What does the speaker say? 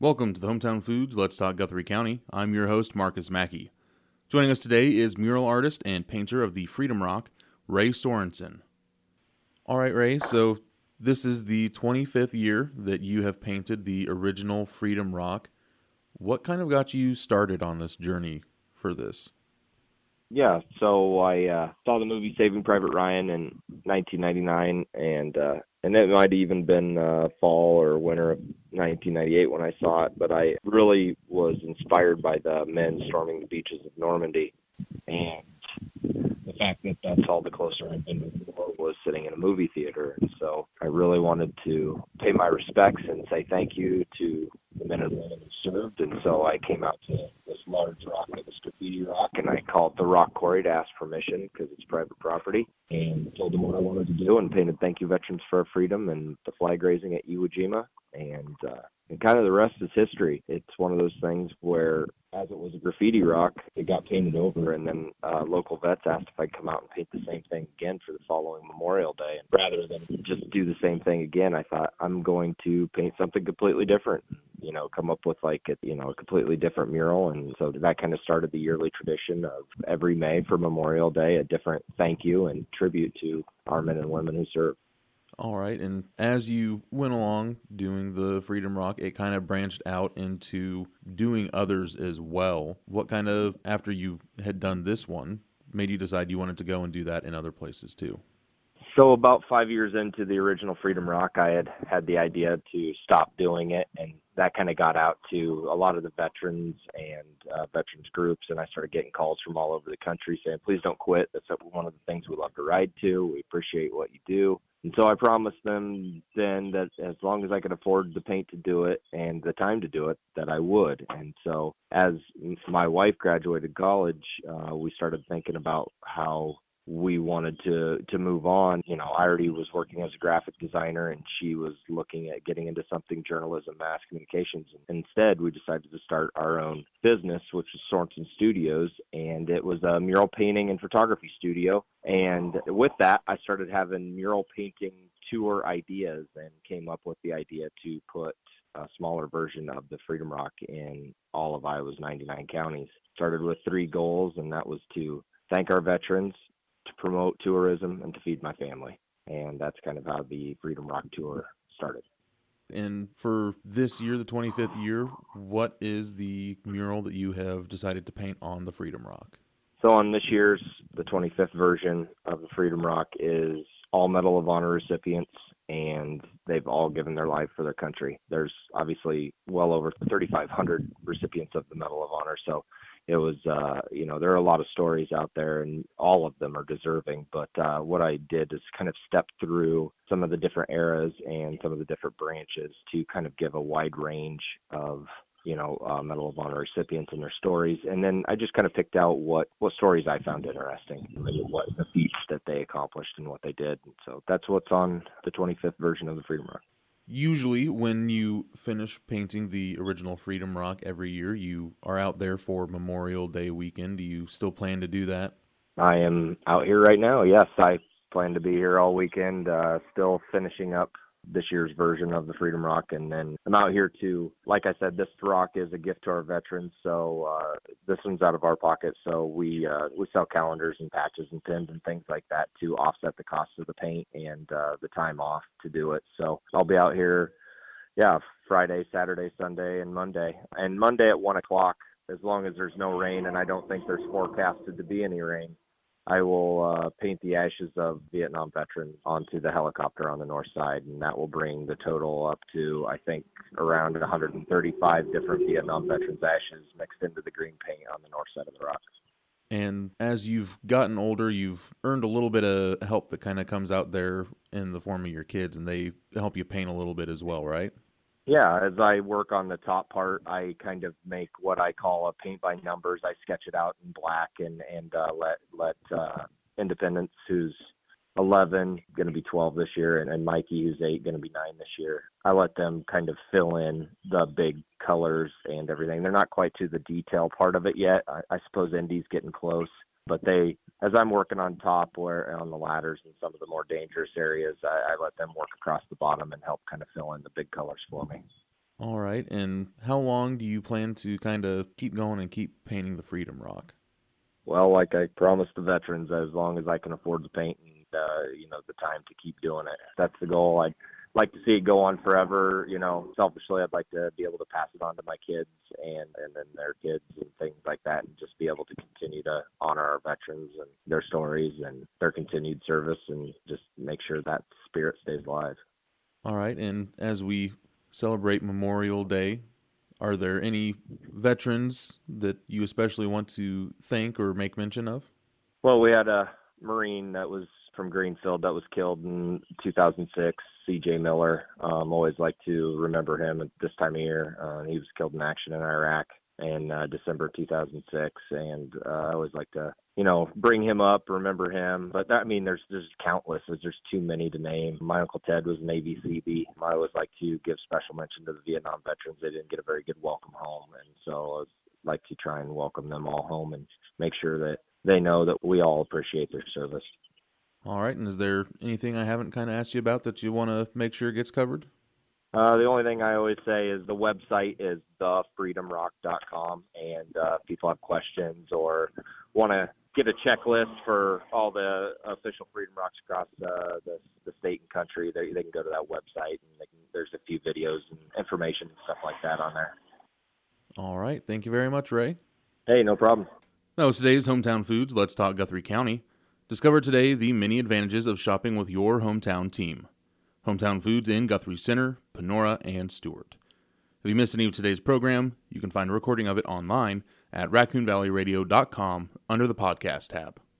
Welcome to the Hometown Foods Let's Talk Guthrie County. I'm your host, Marcus Mackey. Joining us today is mural artist and painter of the Freedom Rock, Ray Sorensen. All right, Ray, so this is the 25th year that you have painted the original Freedom Rock. What kind of got you started on this journey for this? Yeah, so I saw the movie Saving Private Ryan in 1999, and it might have even been fall or winter of 1998 when I saw it. But I really was inspired by the men storming the beaches of Normandy, and the fact that that's all the closer I've been to war was sitting in a movie theater. And so I really wanted to pay my respects and say thank you to the men and women who served. And so I came out to this large rock that was graffiti rock, and I called the rock quarry to ask permission because it's private property, and told them what I wanted to do and painted "Thank You Veterans for Our Freedom" and the flag raising at Iwo Jima. And kind of the rest is history. It's one of those things where, as it was a graffiti rock, it got painted over, and then local vets asked if I'd come out and paint the same thing again for the following Memorial Day. And rather than just do the same thing again, I thought I'm going to paint something completely different. Come up with a completely different mural. And so that kind of started the yearly tradition of every May for Memorial Day, a different thank you and tribute to our men and women who served. All right, and as you went along doing the Freedom Rock, it kind of branched out into doing others as well. What kind of, after you had done this one, made you decide you wanted to go and do that in other places too? So about 5 years into the original Freedom Rock, I had the idea to stop doing it, and that kind of got out to a lot of the veterans and veterans groups, and I started getting calls from all over the country saying, please don't quit. That's one of the things we love to ride to. We appreciate what you do. And so I promised them then that as long as I could afford the paint to do it and the time to do it, that I would. And so as my wife graduated college, we started thinking about how we wanted to move on. I already was working as a graphic designer, and she was looking at getting into something journalism, mass communications. And instead, we decided to start our own business, which was Sorensen Studios, and it was a mural painting and photography studio. And with that, I started having mural painting tour ideas and came up with the idea to put a smaller version of the Freedom Rock in all of Iowa's 99 counties. Started with 3 goals, and that was to thank our veterans, to promote tourism, and to feed my family. And that's kind of how the Freedom Rock Tour started. And for this year, the 25th year, what is the mural that you have decided to paint on the Freedom Rock? So on this year's, the 25th version of the Freedom Rock is all Medal of Honor recipients, and they've all given their life for their country. There's obviously well over 3,500 recipients of the Medal of Honor, so it was, there are a lot of stories out there, and all of them are deserving. But what I did is kind of step through some of the different eras and some of the different branches to kind of give a wide range of, Medal of Honor recipients and their stories. And then I just kind of picked out what stories I found interesting, what the feats that they accomplished and what they did. And so that's what's on the 25th version of the Freedom Rock. Usually, when you finish painting the original Freedom Rock every year, you are out there for Memorial Day weekend. Do you still plan to do that? I am out here right now. Yes, I plan to be here all weekend, still finishing up this year's version of the Freedom Rock. And then I'm out here to, like I said, this rock is a gift to our veterans. So this one's out of our pocket. So we sell calendars and patches and pins and things like that to offset the cost of the paint and the time off to do it. So I'll be out here, Friday, Saturday, Sunday, and Monday. And Monday at 1 o'clock, as long as there's no rain, and I don't think there's forecasted to be any rain, I will paint the ashes of Vietnam veterans onto the helicopter on the north side, and that will bring the total up to, I think, around 135 different Vietnam veterans' ashes mixed into the green paint on the north side of the rock. And as you've gotten older, you've earned a little bit of help that kind of comes out there in the form of your kids, and they help you paint a little bit as well, right? Yeah, as I work on the top part, I kind of make what I call a paint by numbers. I sketch it out in black and let Independence, who's 11, going to be 12 this year, and Mikey, who's 8, going to be 9 this year. I let them kind of fill in the big colors and everything. They're not quite to the detail part of it yet. I suppose Indy's getting close, but as I'm working on top or on the ladders and some of the more dangerous areas, I let them work across the bottom and help kind of fill in the big colors for me. All right, and how long do you plan to kind of keep going and keep painting the Freedom Rock? Well, like I promised the veterans, as long as I can afford the paint and the time to keep doing it. That's the goal. I'd like to see it go on forever. Selfishly, I'd like to be able to pass it on to my kids and then their kids and things like that, and just be able to continue to honor our veterans and their stories and their continued service, and just make sure that spirit stays alive. All right, and as we celebrate Memorial Day, are there any veterans that you especially want to thank or make mention of? Well, we had a Marine that was from Greenfield that was killed in 2006, C.J. Miller. Always like to remember him at this time of year. He was killed in action in Iraq in December 2006, and I always like to, bring him up, remember him. But there's countless. There's too many to name. My Uncle Ted was Navy Seabee. I always like to give special mention to the Vietnam veterans. They didn't get a very good welcome home, and so I always like to try and welcome them all home and make sure that they know that we all appreciate their service. All right, and is there anything I haven't kind of asked you about that you want to make sure gets covered? The only thing I always say is the website is thefreedomrock.com, and if people have questions or want to get a checklist for all the official Freedom Rocks across the state and country, they can go to that website, and there's a few videos and information and stuff like that on there. All right, thank you very much, Ray. Hey, no problem. That was today's Hometown Foods. Let's talk Guthrie County. Discover today the many advantages of shopping with your hometown team. Hometown Foods in Guthrie Center, Panora, and Stewart. If you missed any of today's program, you can find a recording of it online at raccoonvalleyradio.com under the podcast tab.